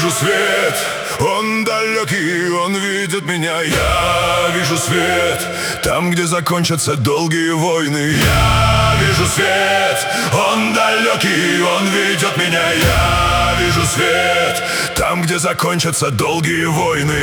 вижу свет, он далекий, он видит меня. Я вижу свет, там, где закончатся долгие войны. Я вижу свет, он далекий, он ведет меня. Я вижу свет, там, где закончатся долгие войны.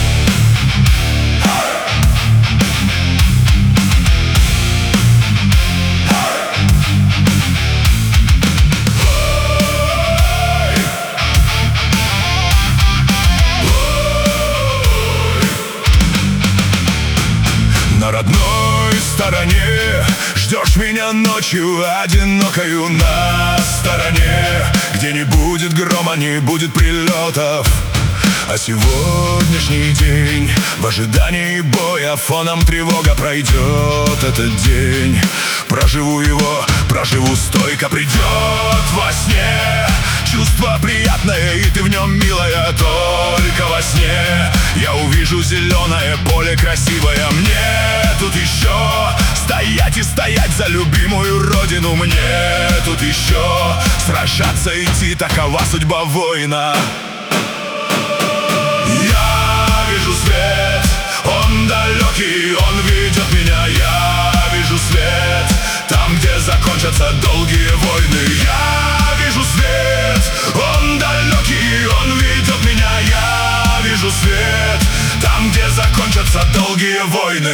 На родной стороне ждешь меня ночью одинокою. На стороне, где не будет грома, не будет прилетов. А сегодняшний день в ожидании боя, фоном тревога. Пройдет этот день, проживу его, проживу стойко. Придет во сне чувство приятное, и ты в нем милая. Только во сне я увижу зеленое поле красивое. Мне тут еще стоять и стоять за любимую родину. Мне тут еще сражаться, идти, такова судьба воина. Я вижу свет, он далекий, он ведет меня. Я вижу свет, там, где закончатся долгие войны. Я вижу свет, он далекий, он ведет меня. Я вижу свет, там, где закончатся долгие войны.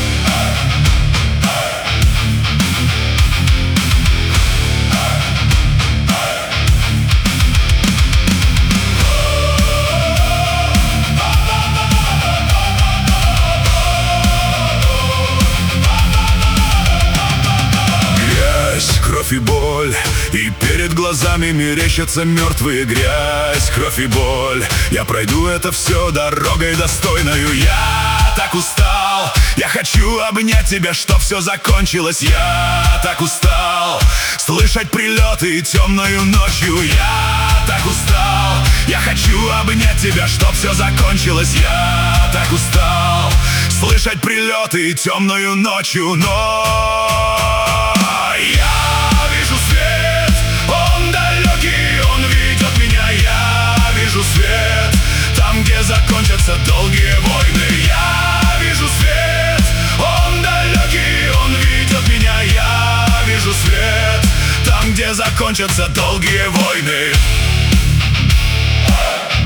Кровь и боль, и перед глазами мерещатся мертвые. Грязь, кровь и боль, я пройду это все дорогой достойною. Я так устал, я хочу обнять тебя, чтоб все закончилось. Я так устал слышать прилеты темною ночью. Я так устал, я хочу обнять тебя, чтоб все закончилось. Я так устал слышать прилеты темною ночью. Но я вижу свет, он далекий, он ведет меня. Я вижу свет, там, где закончатся долгие войны. Я вижу свет, он далекий, он ведет меня. Я вижу свет, там, где закончатся долгие войны.